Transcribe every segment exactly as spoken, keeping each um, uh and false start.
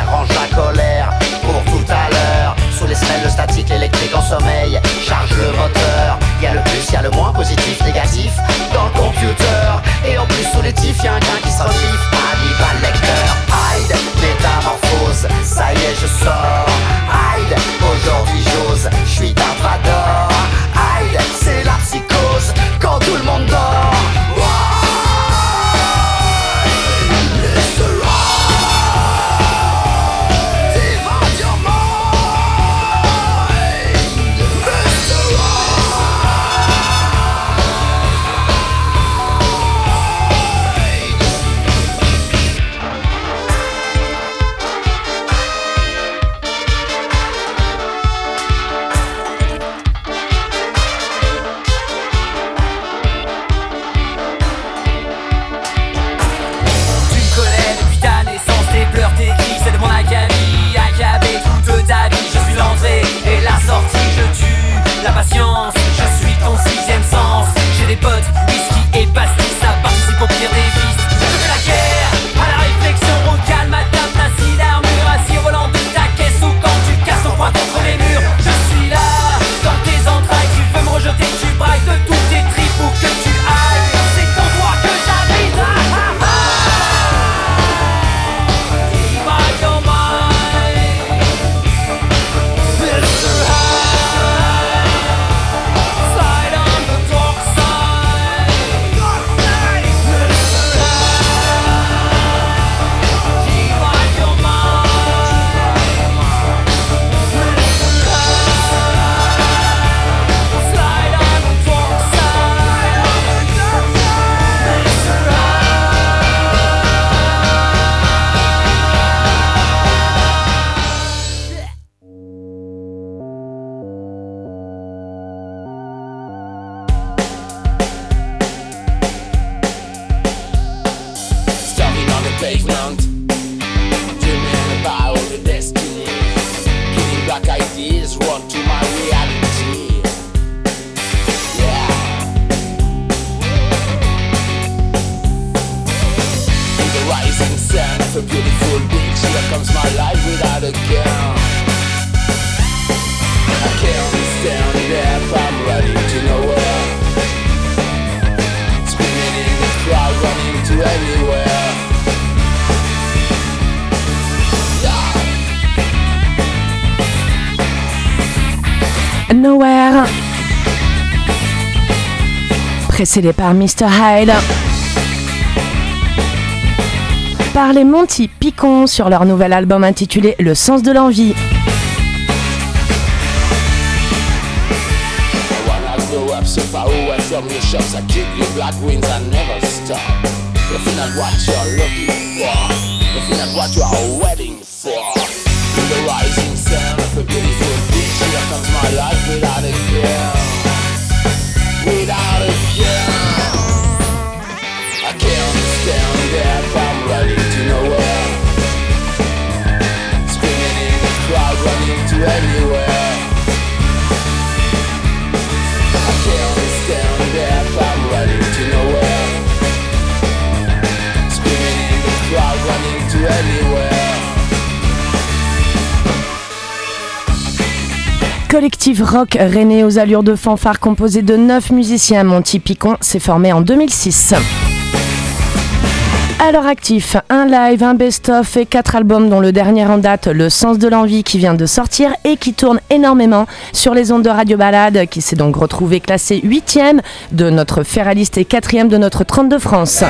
lumière range la colère. Pour tout à l'heure, sous les semelles, le statique, l'électrique en sommeil charge le moteur. Y'a le plus, y'a le moins, positif, négatif dans le computer. Et en plus sous les tifs, y'a un grain qui se reliffe. Hannibal Lecter, hide, métamorphose. Ça y est, je sors. Hide, aujourd'hui j'ose. J'suis Darth Vader. Hide, c'est la psychose quand tout le monde dort. Je suis ton sixième sens. J'ai des potes, whisky et pastis, ça participe au pire des vices. Je fais la guerre à la réflexion, au calme, adapte assis l'armure, assis au volant de ta caisse ou quand tu casses ton poing contre les murs. Je suis là, dans tes entrailles, tu veux me rejeter, tu brailles de tous tes tripes où que tu ailles. C'est en toi que j'habite. Ah, ah, ah. Keep on your mind, Mister Nowhere, précédé par Mister Hyde, par les Monty Python sur leur nouvel album intitulé Le Sens de l'Envie. Collectif rock rennais aux allures de fanfare composé de neuf musiciens, Monty Python s'est formé en deux mille six. À leur actif, un live, un best-of et quatre albums dont le dernier en date, Le Sens de l'Envie, qui vient de sortir et qui tourne énormément sur les ondes de Radio Balade, qui s'est donc retrouvé classé huitième de notre Feraliste et quatrième de notre trente de France.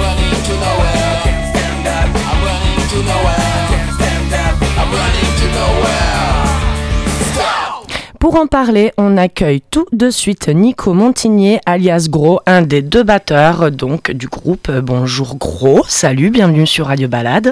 Pour en parler, on accueille tout de suite Nico Montigné, alias Gros, un des deux batteurs donc du groupe. Bonjour Gros, salut, bienvenue sur Radio Balade.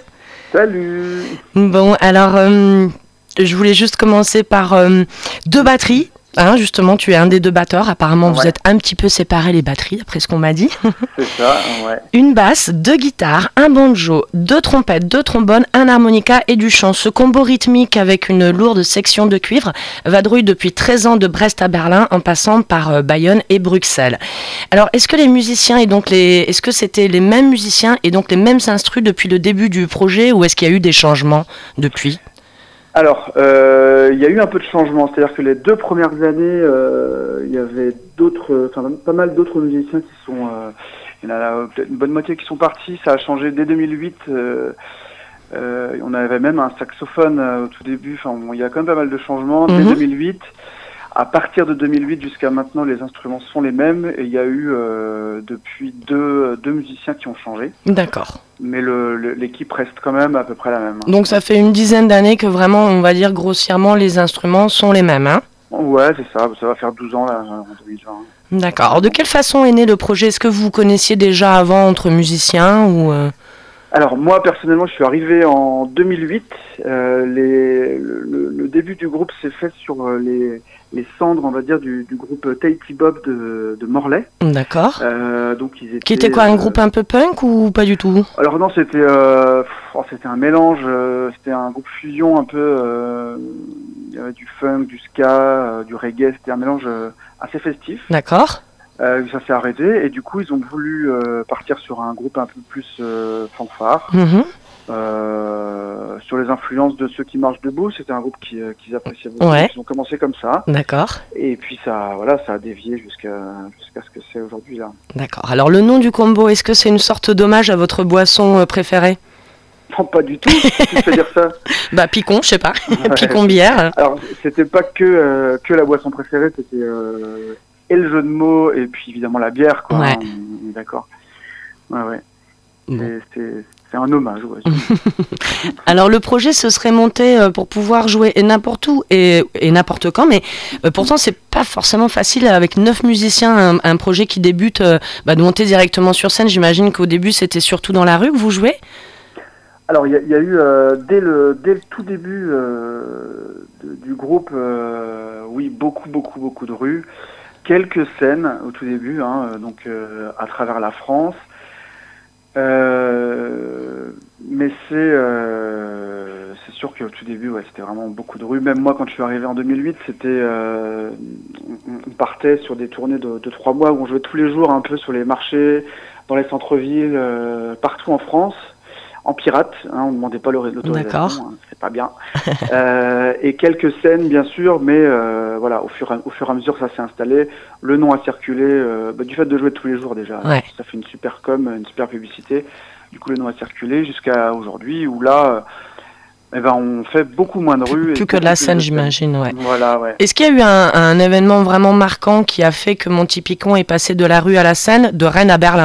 Salut. Bon, alors, euh, je voulais juste commencer par euh, deux batteries. Hein, justement, tu es un des deux batteurs. Apparemment, vous Ouais. êtes un petit peu séparés les batteries, après ce qu'on m'a dit. C'est ça, ouais. Une basse, deux guitares, un banjo, deux trompettes, deux trombones, un harmonica et du chant. Ce combo rythmique avec une lourde section de cuivre vadrouille depuis treize ans de Brest à Berlin en passant par euh, Bayonne et Bruxelles. Alors, est-ce que les musiciens et donc les, est-ce que c'était les mêmes musiciens et donc les mêmes instrus depuis le début du projet ou est-ce qu'il y a eu des changements depuis ? Alors, euh, il y a eu un peu de changement, c'est-à-dire que les deux premières années, euh, il y avait d'autres, enfin pas mal d'autres musiciens qui sont, euh, il y en a là, peut-être une bonne moitié qui sont partis. Ça a changé dès deux mille huit. Euh, euh, on avait même un saxophone euh, au tout début. Enfin, bon, il y a quand même pas mal de changements. Mhm. Dès deux mille huit, à partir de deux mille huit jusqu'à maintenant, les instruments sont les mêmes et il y a eu euh, depuis deux, deux musiciens qui ont changé. D'accord. Mais le, le- l'équipe reste quand même à peu près la même. Donc ça fait une dizaine d'années que vraiment, on va dire grossièrement, les instruments sont les mêmes, hein ? Ouais, c'est ça. Ça va faire douze ans là, en deux mille vingt. D'accord. Alors de quelle façon est né le projet ? Est-ce que vous vous connaissiez déjà avant entre musiciens ou euh, Alors moi personnellement, je suis arrivé en deux mille huit. Euh, les, le, le début du groupe s'est fait sur euh, les, les cendres, on va dire, du, du groupe Tahiti Bob de, de Morlaix. D'accord. Euh, donc ils étaient. Qui était quoi, un euh, groupe un peu punk ou pas du tout ? Alors non, c'était euh, pff, oh, c'était un mélange. euh, c'était un groupe fusion un peu. euh, Il y avait du funk, du ska, euh, du reggae. C'était un mélange euh, assez festif. D'accord. Euh, ça s'est arrêté et du coup ils ont voulu euh, partir sur un groupe un peu plus euh, fanfare. Mhm. Euh, sur les influences de ceux qui marchent debout, c'était un groupe qui, euh, qu'ils appréciaient beaucoup. Ouais. Ils ont commencé comme ça, D'accord. et puis ça, voilà, ça a dévié jusqu'à jusqu'à ce que c'est aujourd'hui là. D'accord. Alors le nom du combo, est-ce que c'est une sorte d'hommage à votre boisson euh, préférée ? Non, pas du tout. Tu peux dire ça. Bah picon, je sais pas. Ouais. Picon bière. Alors c'était pas que euh, que la boisson préférée, c'était euh, et le jeu de mots et puis évidemment la bière, quoi. Ouais. On est d'accord. Ouais, ouais. Bon. C'est, c'est, c'est un hommage. Ouais. Alors le projet se serait monté euh, pour pouvoir jouer et n'importe où et, et n'importe quand, mais euh, pourtant c'est pas forcément facile avec neuf musiciens, un, un projet qui débute, euh, bah, de monter directement sur scène. J'imagine qu'au début c'était surtout dans la rue que vous jouez. Alors il y, a- il y a eu euh, dès le dès le tout début euh, de- du groupe, euh, oui, beaucoup beaucoup beaucoup de rues, quelques scènes au tout début, hein, euh, donc euh, à travers la France. Euh, mais c'est euh, c'est sûr qu'au tout début, ouais, c'était vraiment beaucoup de rues. Même moi, quand je suis arrivé en deux mille huit, c'était euh, on, on partait sur des tournées de, de trois mois où on jouait tous les jours un peu sur les marchés, dans les centres-villes, euh, partout en France. En pirate, hein, on ne demandait pas le- l'autorisation, D'accord. hein, c'est pas bien. euh, et quelques scènes, bien sûr, mais euh, voilà, au fur, et, au fur et à mesure, ça s'est installé. Le nom a circulé, euh, bah, du fait de jouer tous les jours déjà. Ouais. Ça fait une super com, une super publicité. Du coup, le nom a circulé jusqu'à aujourd'hui, où là, euh, eh ben, on fait beaucoup moins de rues. Plus et que de beaucoup la plus scène, de j'imagine, ouais. Voilà, ouais. Est-ce qu'il y a eu un, un événement vraiment marquant qui a fait que Monty Picon est passé de la rue à la scène, de Rennes à Berlin ?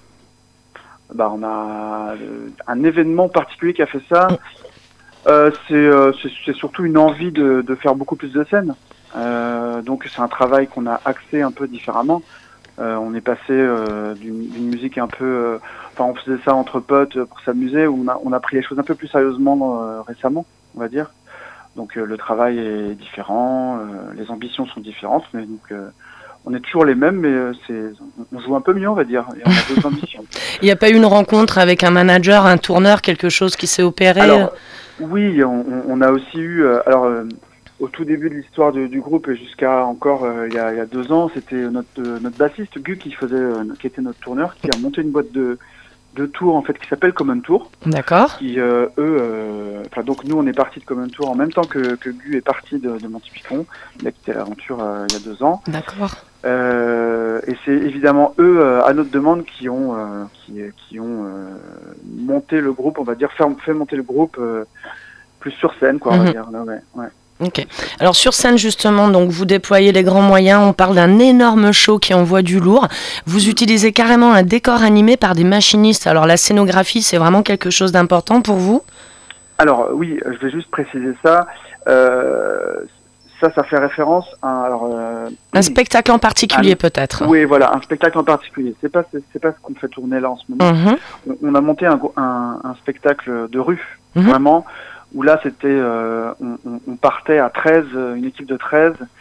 Bah, on a euh, un événement particulier qui a fait ça. Euh, c'est, euh, c'est, c'est surtout une envie de, de faire beaucoup plus de scènes. Euh, donc c'est un travail qu'on a axé un peu différemment. Euh, on est passé euh, d'une, d'une musique un peu... euh, Enfin, on faisait ça entre potes pour s'amuser. On a, on a pris les choses un peu plus sérieusement euh, récemment, on va dire. Donc euh, le travail est différent, euh, les ambitions sont différentes, mais donc... Euh, on est toujours les mêmes, mais euh, c'est, on joue un peu mieux, on va dire, et on a d'autres ambitions. Il n'y a pas eu une rencontre avec un manager, un tourneur, quelque chose qui s'est opéré ? Alors, oui, on, on a aussi eu, euh, alors, euh, au tout début de l'histoire de- du groupe et jusqu'à encore euh, il y, a, il y a deux ans, c'était notre, euh, notre bassiste Gu qui faisait, euh, qui était notre tourneur, qui a monté une boîte de, de tours en fait qui s'appelle Common Tour. D'accord. Qui euh, eux, euh, enfin donc nous on est parti de Common Tour en même temps que, que Gu est parti de, de Monty Picon. Il a quitté l'aventure euh, il y a deux ans. D'accord. Euh, et c'est évidemment eux, euh, à notre demande, qui ont euh, qui, qui ont euh, monté le groupe, on va dire, fait, fait monter le groupe euh, plus sur scène, quoi, on Mhm. va dire. Là, ouais, ouais. Ok. Alors sur scène justement, donc vous déployez les grands moyens. On parle d'un énorme show qui envoie du lourd. Vous utilisez carrément un décor animé par des machinistes. Alors la scénographie, c'est vraiment quelque chose d'important pour vous ? Alors oui, je vais juste préciser ça. Euh, ça, ça fait référence à un, alors, euh, Un spectacle en particulier Ah, peut-être ? oui, voilà, un spectacle en particulier. C'est pas c'est, c'est pas ce qu'on fait tourner là en ce moment. Mhm. On, on a monté un, gros- un, un spectacle de rue, Mhm. vraiment, où là c'était, euh, on, on- on partait à treize, une équipe de treize,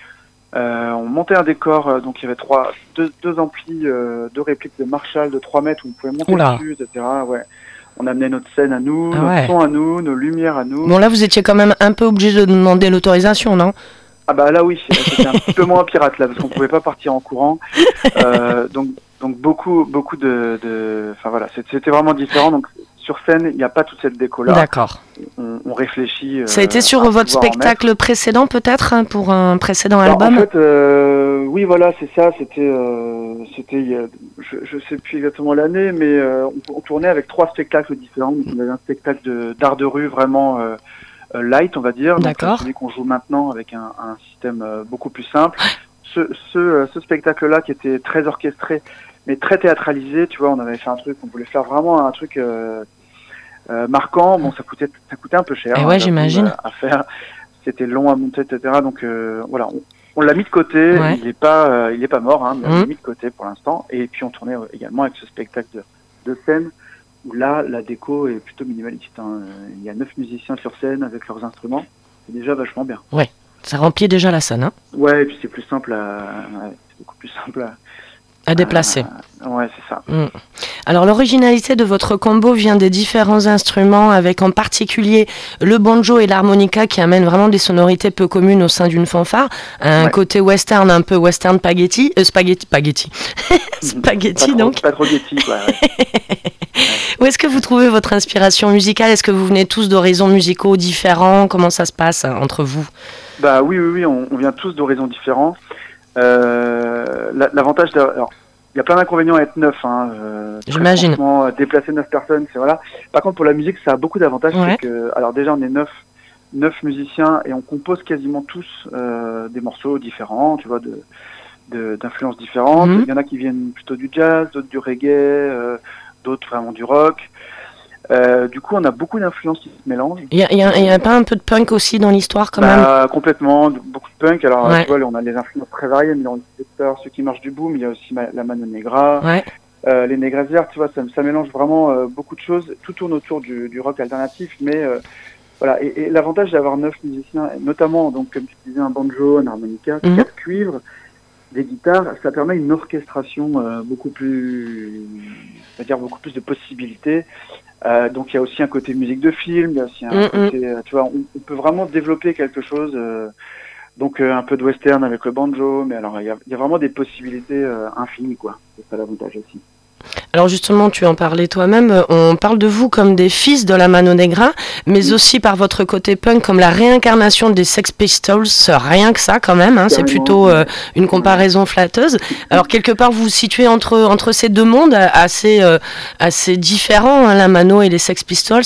Euh, on montait un décor, euh, donc il y avait trois, deux, deux amplis, euh, deux répliques de Marshall de trois mètres où on pouvait monter Oula. dessus, et cetera. Ouais. On amenait notre scène à nous, Ah notre ouais. son à nous, nos lumières à nous. Bon, là, vous étiez quand même un peu obligé de demander l'autorisation, non? Ah bah là oui, c'était un petit peu moins pirate là, parce qu'on pouvait pas partir en courant. Euh, donc donc beaucoup beaucoup de, de... enfin voilà, c'était vraiment différent. Donc sur scène, il n'y a pas toute cette déco là. D'accord. On, on réfléchit. Ça a été euh, sur à votre pouvoir en spectacle précédent, peut-être, hein, pour un précédent Alors, album? en fait, euh, oui, voilà, c'est ça. C'était, euh, c'était, il y a- je, je sais plus exactement l'année, mais euh, on, on tournait avec trois spectacles différents. Donc, on avait un spectacle de, d'art de rue vraiment euh, euh, light, on va dire. Donc, D'accord. celui qu'on joue maintenant avec un, un système euh, beaucoup plus simple. Ce, ce, euh, ce spectacle-là qui était très orchestré, mais très théâtralisé. Tu vois, on avait fait un truc, on voulait faire vraiment un truc. Euh, euh, marquant, bon, ça coûtait, ça coûtait un peu cher. Eh hein, ouais, j'avoue, j'imagine. euh, à faire. C'était long à monter, et cetera. Donc euh, voilà, on, on l'a mis de côté. Ouais. Il n'est pas, euh, il est pas mort, hein, mais on Mhm. l'a mis de côté pour l'instant. Et puis on tournait euh, également avec ce spectacle de, de scène où là, la déco est plutôt minimaliste. Hein. Il y a neuf musiciens sur scène avec leurs instruments. C'est déjà vachement bien. Ça remplit déjà la scène, hein, Ouais, et puis c'est plus simple à, ouais, c'est beaucoup plus simple à, à déplacer. à- ouais, c'est ça. Mm. Alors l'originalité de votre combo vient des différents instruments, avec en particulier le banjo et l'harmonica qui amènent vraiment des sonorités peu communes au sein d'une fanfare. Un Ouais. côté western, un peu western spaghetti, euh, spaghetti, spaghetti, spaghetti Pas trop, donc. pas trop ghetty, quoi. Ouais. Où est-ce que vous trouvez votre inspiration musicale? Est-ce que vous venez tous d'horizons musicaux différents? Comment ça se passe hein, entre vous? Bah oui, oui, oui, on, on vient tous d'horizons différents. Euh, la- L'avantage, d'a- alors, il y a plein d'inconvénients à être neuf. Hein, euh, très J'imagine. franchement, euh, déplacer neuf personnes, c'est voilà. Par contre, pour la musique, ça a beaucoup d'avantages. Ouais. C'est que, alors déjà, on est neuf, neuf musiciens et on compose quasiment tous euh, des morceaux différents, tu vois, de de- d'influences différentes. Mhm. Il y en a qui viennent plutôt du jazz, d'autres du reggae, euh, d'autres vraiment du rock. Euh, du coup, on a beaucoup d'influences qui se mélangent. Il y a, il y a- il y a pas un peu de punk aussi dans l'histoire quand même? Bah, complètement, de- beaucoup de punk. Alors, Ouais. tu vois, on a des influences très variées. Mais dans le secteur, ceux qui marchent du boom, il y a aussi ma- la Mano Negra, Ouais. euh, les Négrasières, tu vois, ça, ça mélange vraiment euh, beaucoup de choses. Tout tourne autour du, du rock alternatif, mais euh, voilà. Et, et l'avantage d'avoir neuf musiciens, et notamment, donc, comme tu disais, un banjo, un harmonica, Mhm. quatre cuivres, des guitares, ça permet une orchestration euh, beaucoup plus, on va dire, beaucoup plus de possibilités. Euh, donc il y a aussi un côté musique de film, il y a aussi un Mm, côté, euh, tu vois, on, on peut vraiment développer quelque chose. euh, donc euh, un peu de western avec le banjo, mais alors il y a, il y a vraiment des possibilités euh, infinies, quoi. C'est ça l'avantage aussi. Alors justement, tu en parlais toi-même, euh, on parle de vous comme des fils de la Mano Negra, mais aussi par votre côté punk comme la réincarnation des Sex Pistols, rien que ça quand même, hein, c'est Carrément. plutôt euh, une comparaison flatteuse. Alors quelque part, vous vous situez entre, entre ces deux mondes euh, assez, euh, assez différents, hein, la Mano et les Sex Pistols.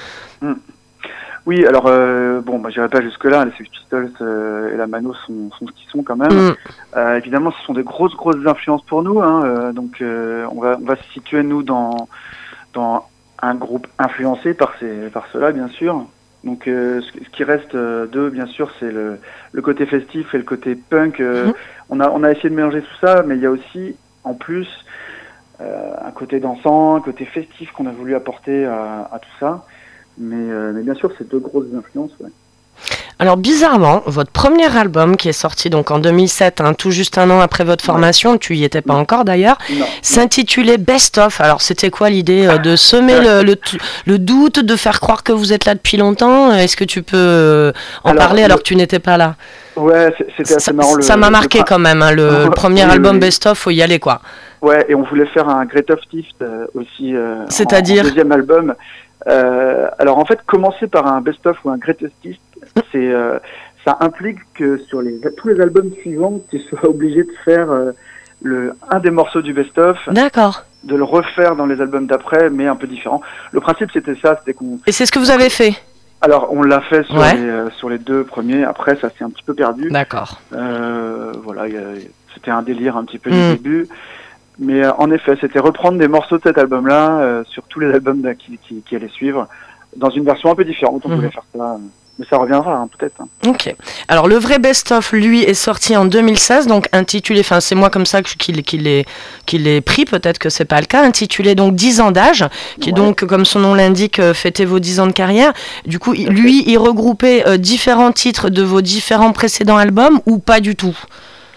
Oui, alors euh, bon, bah, j'irai pas jusque là. Les Sex Pistols euh, et la Mano sont, sont ce qu'ils sont quand même. Mm. Euh, évidemment, ce sont des grosses, grosses influences pour nous. Hein, euh, donc, euh, on va, on va se situer nous dans dans un groupe influencé par ces, par cela, bien sûr. Donc, euh, ce, ce qui reste euh, d'eux, bien sûr, c'est le, le côté festif et le côté punk. Euh, Mhm. On a, on a essayé de mélanger tout ça, mais il y a aussi, en plus, euh, un côté dansant, un côté festif qu'on a voulu apporter à, à tout ça. Mais, euh, mais bien sûr, c'est deux grosses influences. Ouais. Alors bizarrement, votre premier album qui est sorti donc en deux mille sept, hein, tout juste un an après votre formation, tu y étais pas encore d'ailleurs, Non. s'intitulait Best Of. Alors c'était quoi l'idée euh, de semer le, le, t- le doute, de faire croire que vous êtes là depuis longtemps? Est-ce que tu peux euh, en Alors, parler le- alors que tu n'étais pas là? Ouais, c'est- c'était assez Ça marrant. Le, ça m'a le marqué prin- quand même, hein, le premier Oui, album oui. Best Of, faut y aller quoi. Ouais, et on voulait faire un Greatest Hits euh, aussi. Euh, C'est-à-dire en, en deuxième album. Euh, alors en fait, commencer par un best-of ou un Greatest Hits, c'est euh, ça implique que sur les tous les albums suivants, tu sois obligé de faire euh, le un des morceaux du best-of, D'accord. de le refaire dans les albums d'après, mais un peu différent. Le principe c'était ça, c'était qu'on. Et c'est ce que vous avez fait? Alors on l'a fait sur Ouais. les euh, sur les deux premiers. Après, ça s'est un petit peu perdu. D'accord. Euh, voilà, il y a- c'était un délire un petit peu Mm. du début. Mais euh, en effet, c'était reprendre des morceaux de cet album-là euh, sur tous les albums de- qui, qui, qui allaient suivre, dans une version un peu différente. On Mhm. voulait faire ça, euh, mais ça reviendra hein, peut-être. hein. Ok. Alors le vrai best-of, lui, est sorti en deux mille seize, donc intitulé, enfin c'est moi comme ça que je- qu'il qu'il l'ai qu'il l'ai pris, peut-être que c'est pas le cas, intitulé donc dix ans d'âge, qui Ouais. donc, comme son nom l'indique, euh, fêtait vos dix ans de carrière. Du coup, il- lui, il regroupait euh, différents titres de vos différents précédents albums ou pas du tout?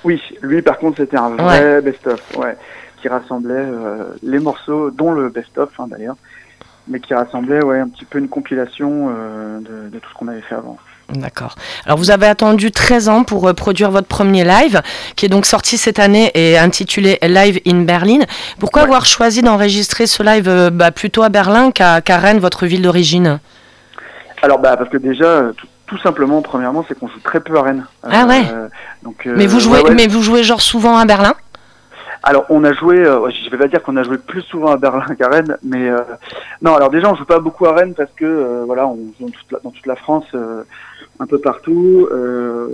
Oui, lui par contre c'était un vrai ouais. best-of, ouais, qui rassemblait euh, les morceaux, dont le best-of hein, d'ailleurs, mais qui rassemblait ouais, un petit peu une compilation euh, de, de tout ce qu'on avait fait avant. D'accord. Alors vous avez attendu treize ans pour euh, produire votre premier live, qui est donc sorti cette année et intitulé Live in Berlin. Pourquoi ouais. avoir choisi d'enregistrer ce live euh, bah, plutôt à Berlin qu'à, qu'à Rennes, votre ville d'origine ? Alors bah parce que déjà, tout, tout simplement, premièrement, c'est qu'on joue très peu à Rennes. Ah euh, ouais. Donc, euh, mais vous jouez, ouais, ouais. mais vous jouez genre souvent à Berlin ? Alors on a joué, euh, je vais pas dire qu'on a joué plus souvent à Berlin qu'à Rennes, mais euh, non. Alors déjà, on joue pas beaucoup à Rennes parce que euh, voilà, on joue dans toute la, dans toute la France. Euh, un peu partout, euh,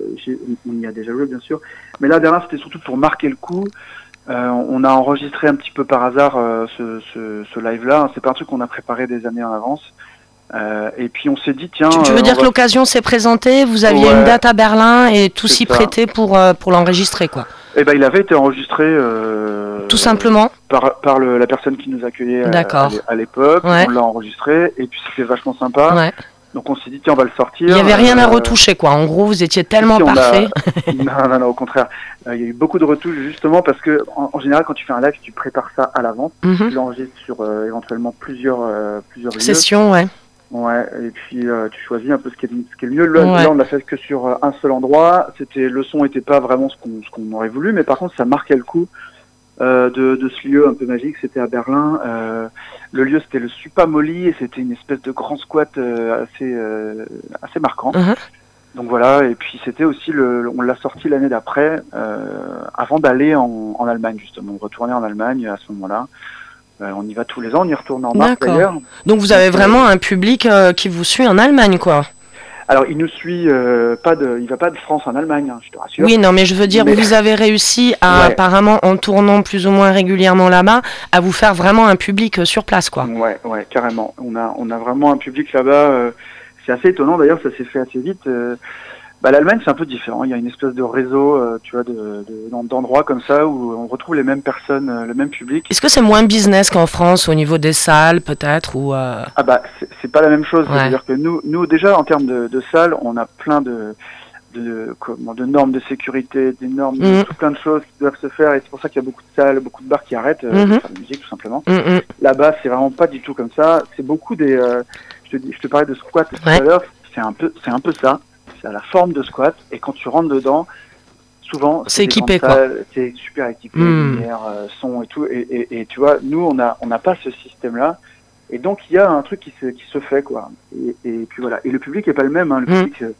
on y a déjà joué bien sûr, mais là Berlin c'était surtout pour marquer le coup. Euh, on a enregistré un petit peu par hasard euh, ce, ce, ce live-là, c'est pas un truc qu'on a préparé des années en avance. Euh, et puis on s'est dit tiens. Tu, tu veux euh, dire va... que l'occasion s'est présentée, vous aviez ouais, une date à Berlin et tout s'y prêtait pour euh, pour l'enregistrer quoi. Eh ben il avait été enregistré. Euh, tout simplement. Par par le, la personne qui nous accueillait à, à l'époque, ouais. on l'a enregistré et puis c'était vachement sympa. Ouais. Donc on s'est dit tiens on va le sortir. Il n'y avait rien euh, à retoucher quoi. En gros vous étiez tellement si parfait. A... non non non au contraire. Euh, il y a eu beaucoup de retouches justement parce que en, en général quand tu fais un live tu prépares ça à l'avance. Mm-hmm. Tu l'enregistres sur euh, éventuellement plusieurs euh, plusieurs sessions ouais. Ouais et puis euh, tu choisis un peu ce qui est ce qui est le mieux. Là, ouais. là on l'a fait que sur euh, un seul endroit. C'était le son était pas vraiment ce qu'on ce qu'on aurait voulu mais par contre ça marquait le coup. Euh, de, de ce lieu un peu magique, c'était à Berlin. Euh, le lieu, c'était le Supamoli et c'était une espèce de grand squat euh, assez euh, assez marquant. Uh-huh. Donc voilà, et puis c'était aussi le, on l'a sorti l'année d'après, euh, avant d'aller en, en Allemagne justement, retourner en Allemagne à ce moment-là. Euh, on y va tous les ans, on y retourne en mars d'ailleurs. Donc vous avez vraiment un public euh, qui vous suit en Allemagne, quoi. Alors, il nous suit euh, pas de, il va pas de France en Allemagne, hein, je te rassure. Oui, non, mais je veux dire, mais... vous avez réussi à, ouais. apparemment, en tournant plus ou moins régulièrement là-bas, à vous faire vraiment un public euh, sur place, quoi. Ouais, ouais, carrément. On a, on a vraiment un public là-bas. Euh, c'est assez étonnant, d'ailleurs, ça s'est fait assez vite. Euh, bah, l'Allemagne, c'est un peu différent. Il y a une espèce de réseau, euh, tu vois, de, de, d'endroits comme ça où on retrouve les mêmes personnes, euh, le même public. Est-ce que c'est moins business qu'en France au niveau des salles, peut-être, ou euh... Ah bah, c'est, c'est pas la même chose. Ouais. C'est-à-dire que nous, nous déjà en termes de, de salles, on a plein de, de, comment, de normes de sécurité, des normes, mmh. de, tout plein de choses qui doivent se faire. Et c'est pour ça qu'il y a beaucoup de salles, beaucoup de bars qui arrêtent euh, mmh. de faire de la musique, tout simplement. Mmh. Là-bas, c'est vraiment pas du tout comme ça. C'est beaucoup des. Euh, je te dis, je te parlais de squat tout ouais. à l'heure. C'est un peu, c'est un peu ça. C'est à la forme de squat et quand tu rentres dedans, souvent c'est, c'est équipé quoi. Salles, c'est super équipé, mmh. lumière, euh, son et tout. Et, et, et tu vois, nous on a on n'a pas ce système-là et donc il y a un truc qui se qui se fait quoi. Et, et puis voilà. Et le public est pas le même. Hein. Le mmh. public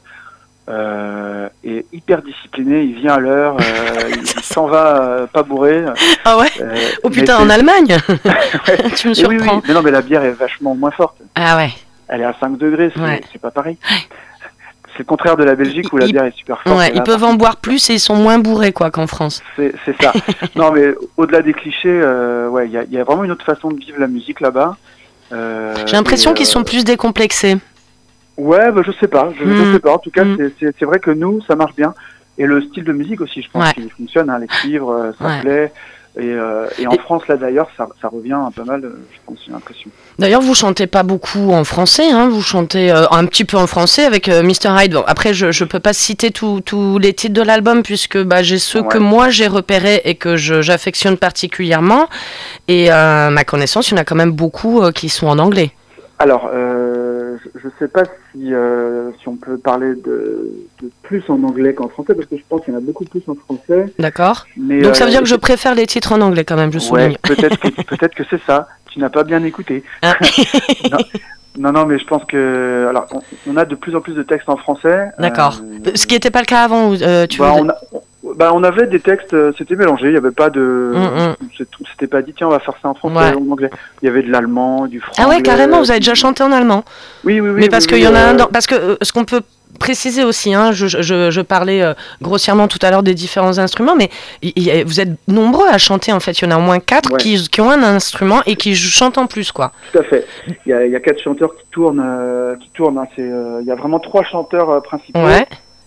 euh, est hyper discipliné. Il vient à l'heure. Euh, il, il s'en va euh, pas bourré. Ah ouais. Euh, oh putain, en Allemagne. ouais. Tu me surprends. Oui, oui. Mais non, mais la bière est vachement moins forte. Ah ouais. Elle est à cinq degrés. C'est, ouais. c'est pas pareil. C'est le contraire de la Belgique où la bière est super forte. Ouais, là, ils peuvent en boire plus et ils sont moins bourrés quoi qu'en France. C'est, c'est ça. Non mais au-delà des clichés, euh, ouais, il y a, y a vraiment une autre façon de vivre la musique là-bas. Euh, J'ai l'impression et, qu'ils euh... sont plus décomplexés. Ouais, bah, je sais pas. Je, mmh. je sais pas. En tout cas, mmh. c'est, c'est, c'est vrai que nous, ça marche bien. Et le style de musique aussi, je pense ouais. qu'il fonctionne. Hein, les cuivres, ça ouais. plaît. Et, euh, et en et... France, là d'ailleurs, ça, ça revient un peu mal, je pense, j'ai l'impression. D'ailleurs, vous chantez pas beaucoup en français, hein, vous chantez euh, un petit peu en français avec euh, mister Hyde. Bon, après, je je peux pas citer tous les titres de l'album puisque bah, j'ai ceux ouais. que moi j'ai repérés et que je, j'affectionne particulièrement. Et euh, à ma connaissance, il y en a quand même beaucoup euh, qui sont en anglais. Alors, euh, je ne sais pas si, euh, si on peut parler de, de plus en anglais qu'en français, parce que je pense qu'il y en a beaucoup plus en français. D'accord. Mais, donc ça veut euh, dire que je préfère les titres en anglais quand même, je souligne. Ouais, peut-être que, peut-être que c'est ça. Tu n'as pas bien écouté. Ah. non, non, non, mais je pense que... Alors, on, on a de plus en plus de textes en français. D'accord. Euh, Ce qui n'était pas le cas avant, euh, tu bah, veux... on, a, on, bah, on avait des textes, c'était mélangé, il n'y avait pas de... Mm-hmm. C'était pas dit, tiens, on va faire ça en français ouais. ou en anglais. Il y avait de l'allemand, du franglais... Ah ouais, carrément, vous avez déjà chanté en allemand. Oui, oui, oui. Mais parce oui, qu'il oui, y en a euh... un dans... Parce que euh, ce qu'on peut... préciser aussi, hein, je, je, je parlais euh, grossièrement tout à l'heure des différents instruments, mais y, y, vous êtes nombreux à chanter en fait, il y en a au moins quatre ouais. qui, qui ont un instrument et qui chantent en plus quoi. Tout à fait, il y a, il y a quatre chanteurs qui tournent, euh, qui tournent hein. C'est, euh, il y a vraiment trois chanteurs euh, principaux, ouais.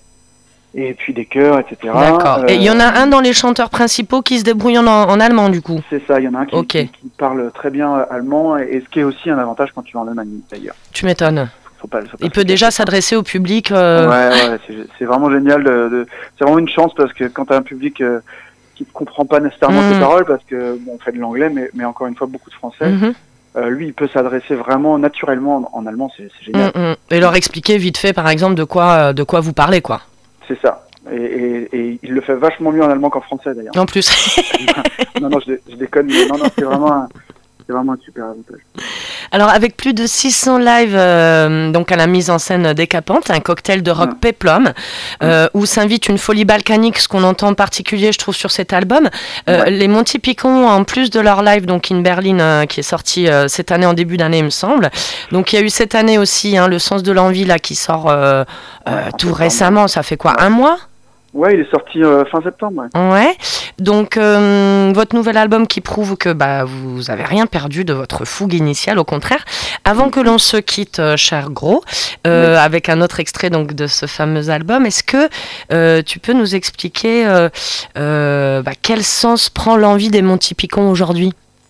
et puis des chœurs, et cetera. D'accord, euh, et il y en a un dans les chanteurs principaux qui se débrouille en, en allemand du coup. C'est ça, il y en a un qui, okay. qui, qui parle très bien allemand, et, et ce qui est aussi un avantage quand tu vas en Allemagne d'ailleurs. Tu m'étonnes. faut pas. Faut pas Il peut déjà s'adresser au public. Euh... Ouais, ouais, c'est, c'est vraiment génial. De, de, c'est vraiment une chance parce que quand t'as un public euh, qui ne comprend pas nécessairement mmh. tes paroles, parce que bon, on fait de l'anglais, mais, mais encore une fois beaucoup de français. Mmh. Euh, lui, il peut s'adresser vraiment naturellement en, en allemand, c'est, c'est génial. Mmh. Et leur expliquer vite fait, par exemple, de quoi, de quoi vous parlez, quoi. C'est ça. Et, et, et il le fait vachement mieux en allemand qu'en français d'ailleurs. En plus. non, non, je, je déconne, mais non, non, c'est vraiment un, c'est vraiment un super avantage. Alors, avec plus de six cents lives, euh, donc à la mise en scène décapante, un cocktail de rock mmh. péplum, euh, mmh. où s'invite une folie balkanique, ce qu'on entend en particulier, je trouve, sur cet album. Euh, ouais. Les Monty Python, en plus de leur live, donc In Berlin, euh, qui est sorti euh, cette année, en début d'année, il me semble. Donc, il y a eu cette année aussi, hein, Le Sens de l'Envie, là, qui sort euh, ouais, euh, tout récemment. Ça fait quoi, ouais. un mois ? Ouais, il est sorti euh, fin septembre. Ouais. ouais. Donc, euh, votre nouvel album qui prouve que bah, vous avez rien perdu de votre fougue initiale, au contraire. Avant que l'on se quitte, euh, cher Gros, euh, oui. avec un autre extrait donc, de ce fameux album, est-ce que euh, tu peux nous expliquer euh, euh, bah, quel sens prend l'envie des Monty Python aujourd'hui ?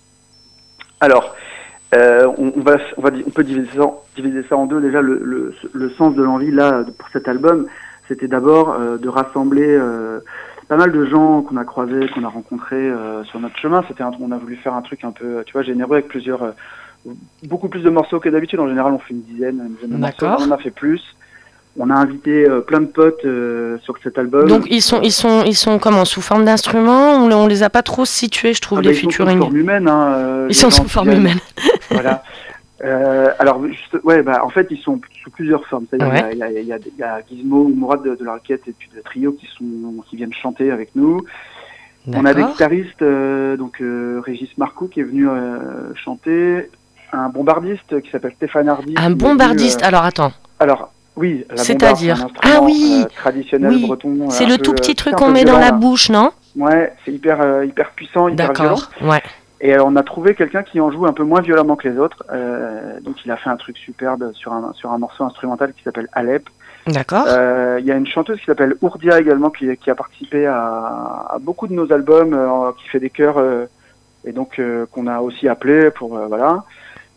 Alors, euh, on, on, va, on, va, on peut diviser ça, diviser ça en deux. Déjà, le, le, le sens de l'envie, là, pour cet album, c'était d'abord euh, de rassembler euh, pas mal de gens qu'on a croisés, qu'on a rencontrés euh, sur notre chemin. C'était un, on a voulu faire un truc un peu, tu vois, généreux avec plusieurs, euh, beaucoup plus de morceaux que d'habitude. En général, on fait une dizaine, une dizaine de D'accord. morceaux. On en a fait plus. On a invité euh, plein de potes euh, sur cet album. Donc ils sont, ils sont, ils sont comment, sous forme d'instruments ? On, on les a pas trop situés, je trouve, ah, les bah, featuring. Ils sont sous forme humaine. Hein, euh, ils sont sous forme viennent, humaine. Voilà. Euh, alors, juste, ouais, bah, en fait, ils sont sous plusieurs formes. C'est-à-dire, ouais. il y a, il y a, il y a Gizmo ou Mourad de, de la Roquette et puis de Trio qui sont, qui viennent chanter avec nous. D'accord. On a des guitaristes, euh, donc euh, Régis Marcoux qui est venu euh, chanter, un bombardiste qui s'appelle Stéphane Hardy. Un bombardiste. Venu, euh, alors attends. Alors. Oui, la c'est-à-dire bombarde, c'est un ah oui, euh, traditionnel oui. breton. C'est le tout peu, petit truc qu'on met dans la bouche, non ? Ouais, c'est hyper, euh, hyper puissant, hyper D'accord. violent. Ouais. Et euh, on a trouvé quelqu'un qui en joue un peu moins violemment que les autres. Euh, donc il a fait un truc superbe sur un, sur un morceau instrumental qui s'appelle Alep. D'accord. Euh, il y a une chanteuse qui s'appelle Ourdia également qui, qui a participé à, à beaucoup de nos albums, euh, qui fait des chœurs euh, et donc euh, qu'on a aussi appelé pour euh, voilà.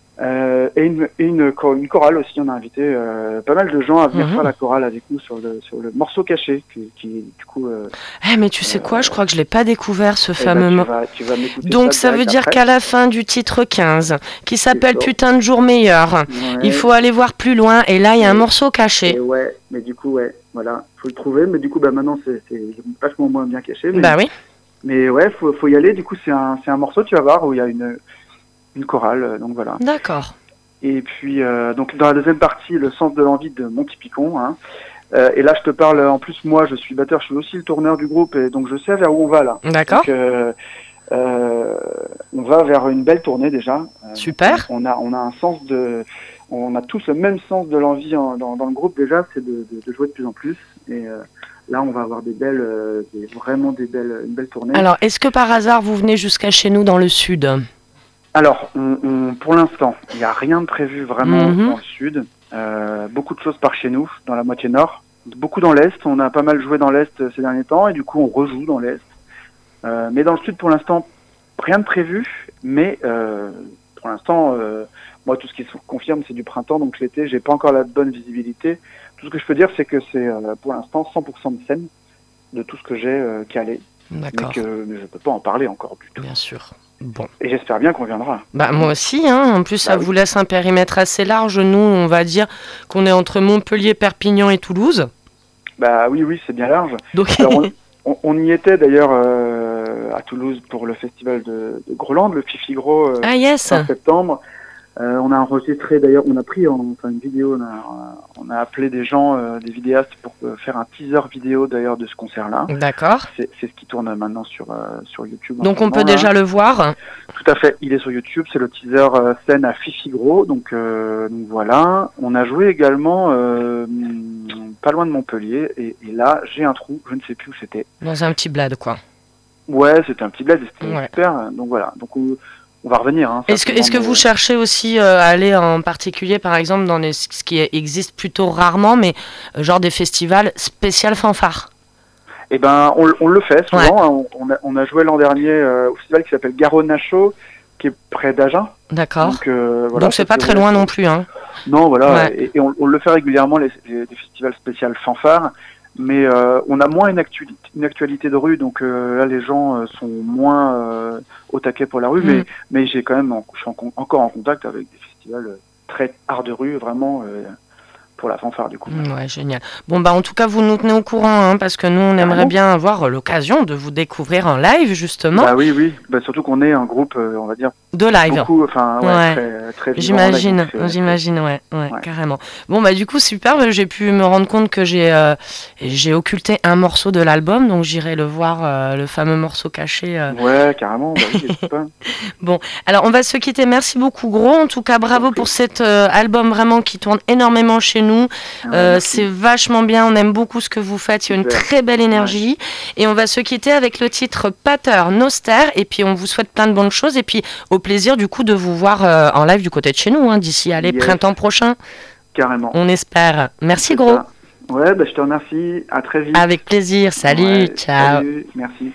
Euh, et une, et une, une chorale aussi, on a invité euh, pas mal de gens à venir mmh. faire la chorale avec nous sur le, sur le morceau caché qui, qui du coup... Euh, eh mais tu sais euh, quoi, je crois que je l'ai pas découvert ce eh fameux ben, morceau. Tu vas, tu vas donc ça, ça veut dire après. qu'à la fin du titre quinze, qui s'appelle Putain de jour meilleur, ouais. il faut aller voir plus loin et là il y a un morceau caché. Et ouais, mais du coup ouais, voilà, faut le trouver, mais du coup bah maintenant c'est, c'est vachement moins bien caché. Mais, bah oui. Mais ouais, faut, faut y aller, du coup c'est un, c'est un morceau, tu vas voir, où il y a une, une chorale, donc voilà. D'accord. Et puis, euh, donc dans la deuxième partie, le sens de l'envie de Monty Python. Hein. Euh, et là, je te parle, en plus, moi, je suis batteur, je suis aussi le tourneur du groupe, et donc je sais vers où on va là. D'accord. Donc, euh, euh, on va vers une belle tournée déjà. Super. On a, on a un sens de, on a tous le même sens de l'envie en, dans, dans le groupe déjà, c'est de, de, de jouer de plus en plus. Et euh, là, on va avoir des belles, euh, des, vraiment des belles, une belle tournée. Alors, est-ce que par hasard, vous venez jusqu'à chez nous dans le sud ? Alors, on, on, pour l'instant, il n'y a rien de prévu vraiment mmh. dans le sud. Euh, beaucoup de choses par chez nous, dans la moitié nord. Beaucoup dans l'est. On a pas mal joué dans l'est ces derniers temps et du coup, on rejoue dans l'est. Euh, mais dans le sud, pour l'instant, rien de prévu. Mais euh, pour l'instant, euh, moi, tout ce qui se confirme, c'est du printemps. Donc l'été, j'ai pas encore la bonne visibilité. Tout ce que je peux dire, c'est que c'est euh, pour l'instant cent pour cent de scène de tout ce que j'ai euh, calé. D'accord. Mais que mais je peux pas en parler encore du tout. Bien sûr. Bon. Et j'espère bien qu'on viendra. Bah moi aussi, hein. En plus, bah, ça oui. vous laisse un périmètre assez large. Nous, on va dire qu'on est entre Montpellier, Perpignan et Toulouse. Bah oui, oui, c'est bien large. Donc... Alors, on, on, on y était d'ailleurs euh, à Toulouse pour le festival de, de Groland, le Fifi Gros, euh, ah, yes. en septembre. Euh, on a enregistré d'ailleurs, on a pris en, enfin une vidéo, on a, on a appelé des gens, euh, des vidéastes pour euh, faire un teaser vidéo d'ailleurs de ce concert-là. D'accord. C'est, c'est ce qui tourne maintenant sur euh, sur YouTube. Donc on peut déjà le voir. Tout à fait, il est sur YouTube, c'est le teaser euh, scène à Fifi Gros, donc, euh, donc voilà. On a joué également euh, pas loin de Montpellier et, et là j'ai un trou, je ne sais plus où c'était. Dans un petit bled quoi. Ouais, c'était un petit bled, c'était ouais. super. Donc voilà, donc on, on va revenir. Hein, est-ce que, est-ce que vous cherchez aussi euh, à aller en particulier, par exemple, dans les, ce qui existe plutôt rarement, mais euh, genre des festivals spécial fanfare? Eh ben, on, on le fait souvent. Ouais. Hein, on, a, on a joué l'an dernier euh, au festival qui s'appelle Garonne Nacho, qui est près d'Agen. D'accord. Donc, euh, voilà, donc c'est pas très loin non plus, hein. Non, voilà, Ouais. et, et on, on le fait régulièrement, les, les, les festivals spéciaux fanfare, mais euh, on a moins une actualité, une actualité de rue, donc euh, là les gens euh, sont moins euh, au taquet pour la rue, Mm. mais, mais j'ai quand même, en, je suis en, encore en contact avec des festivals très art de rue, vraiment, euh, pour la fanfare du coup. Ouais, génial. Bon, bah, en tout cas, vous nous tenez au courant, hein, parce que nous, on aimerait Carrément. bien avoir l'occasion de vous découvrir en live, justement, Bah oui, oui, bah, surtout qu'on est un groupe, euh, on va dire, de live. beaucoup, enfin, ouais, Ouais. très, très vivant, J'imagine, là, donc, euh, j'imagine, ouais, ouais, Ouais. carrément. Bon, bah, du coup, super, j'ai pu me rendre compte que j'ai euh, j'ai occulté un morceau de l'album, donc j'irai le voir, euh, le fameux morceau caché. euh. Ouais, carrément, bah oui, n'hésite pas. Alors, on va se quitter. Merci beaucoup, Gros. En tout cas, bravo Ok. pour cet euh, album vraiment qui tourne énormément chez nous. Ouais, Euh, merci. c'est vachement bien, on aime beaucoup ce que vous faites, il y a une Super. très belle énergie. Et on va se quitter avec le titre Pater Noster. Et puis, on vous souhaite plein de bonnes choses. Et puis, au plaisir, du coup, de vous voir euh, en live du côté de chez nous, hein, d'ici, allez, Yes. printemps prochain. Carrément. On espère. Merci, C'est Gros. ça. Ouais, bah, je te remercie. À très vite. Avec plaisir. Salut, Ouais, ciao. Salut, merci.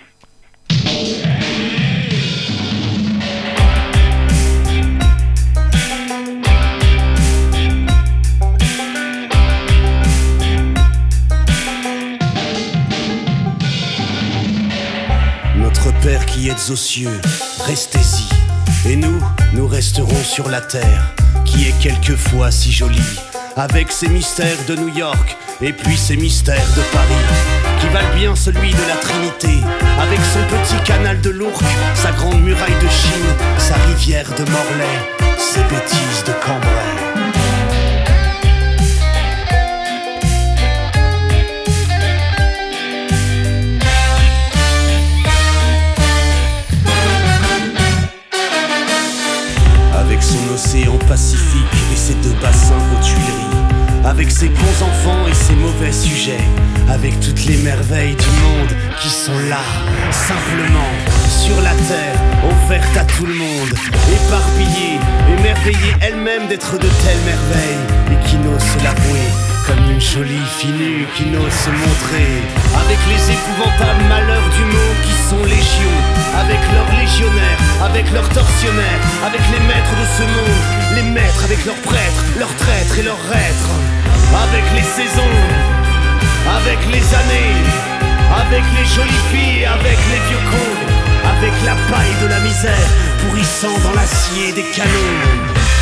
Notre Père qui êtes aux cieux, restez-y. Et nous, nous resterons sur la terre, qui est quelquefois si jolie, avec ses mystères de New York, et puis ses mystères de Paris, qui valent bien celui de la Trinité, avec son petit canal de l'Ourcq, sa grande muraille de Chine, sa rivière de Morlaix, ses bêtises de Cambrai. Avec son océan Pacifique et ses deux bassins aux Tuileries, avec ses bons enfants et ses mauvais sujets, avec toutes les merveilles du monde qui sont là, simplement, sur la terre, offerte à tout le monde, éparpillée, émerveillée elle-même d'être de telles merveilles, et qui n'ose se l'avouer, comme une jolie fille nue qui n'ose se montrer, avec les épouvantables malheurs du monde qui sont légions, avec leurs légionnaires, avec leurs tortionnaires, avec les maîtres de ce monde, les maîtres avec leurs prêtres, leurs traîtres et leurs reîtres, avec les saisons, avec les années, avec les jolies filles, avec les vieux cons, avec la paille de la misère, pourrissant dans l'acier des canons.